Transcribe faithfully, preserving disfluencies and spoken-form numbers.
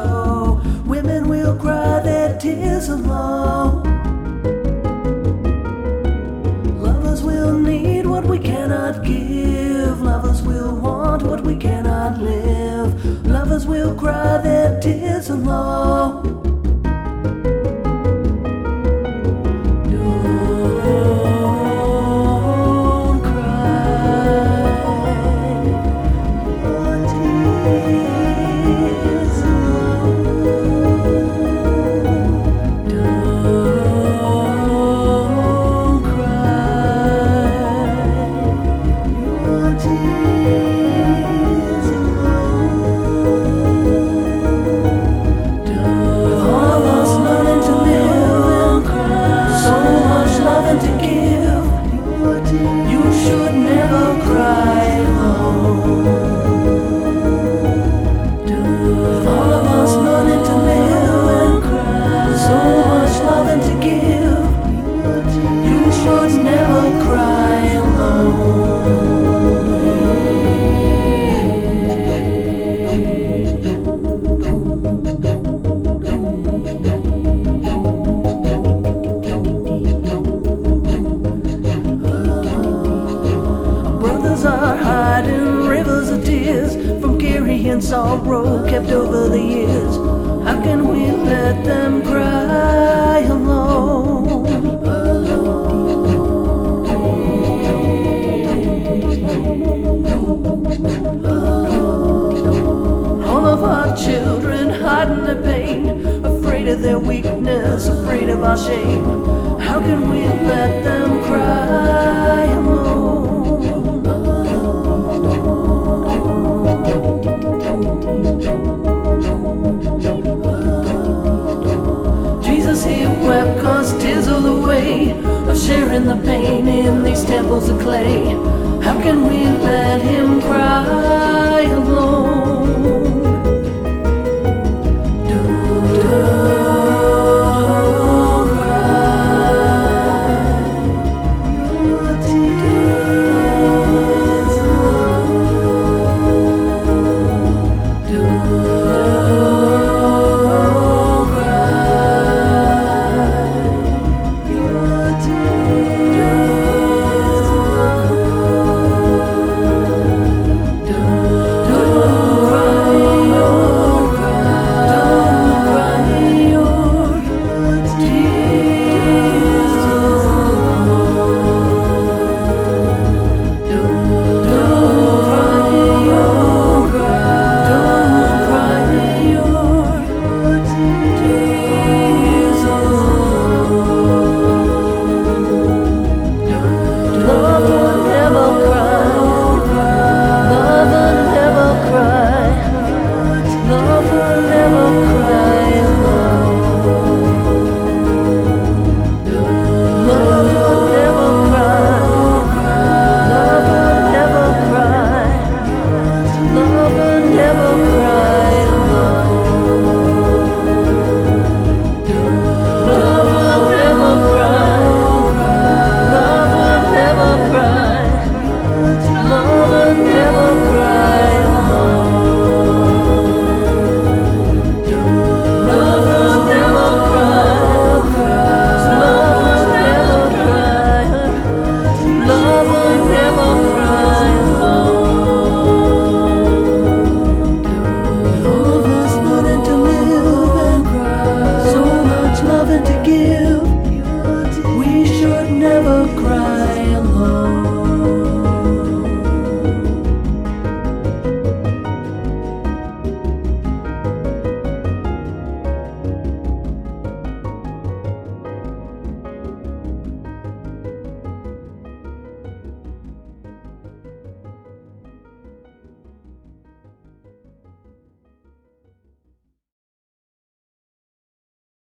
show. Women will cry their tears alone. Lovers will need what we cannot give. Lovers will want what we cannot live. Lovers will cry their tears alone. Are hiding rivers of tears from carrying sorrow kept over the years. How can we let them cry alone? All of our children hiding their pain, afraid of their weakness, afraid of our shame. How can we let them cry alone? Jesus, he wept cause tears are the way of sharing the pain in these temples of clay. How can we let him cry alone?